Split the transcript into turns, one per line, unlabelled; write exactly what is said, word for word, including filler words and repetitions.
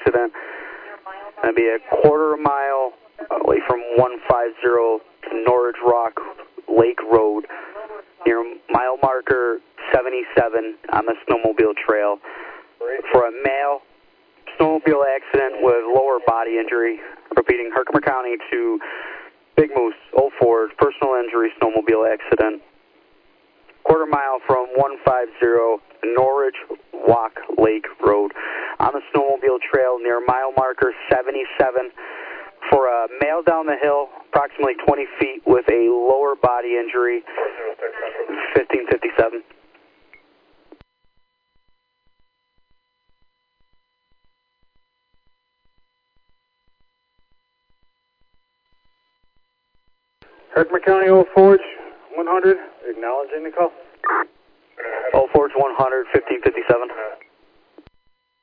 accident. That'd be a quarter mile away from one fifty to Norridge Rock Lake Road near mile marker seventy-seven on the snowmobile trail for a male snowmobile accident with lower body injury. Repeating, Herkimer County to Big Moose, Old Forge, personal injury snowmobile accident. Quarter mile from one fifty Norridge Rock Lake Road on the snowmobile trail near mile marker seventy-seven for a male down the hill, approximately twenty feet with a lower body injury, fifteen fifty-seven.
Herkimer County, Old Forge, one hundred, acknowledging the call.
Old Forge one hundred, fifteen fifty-seven.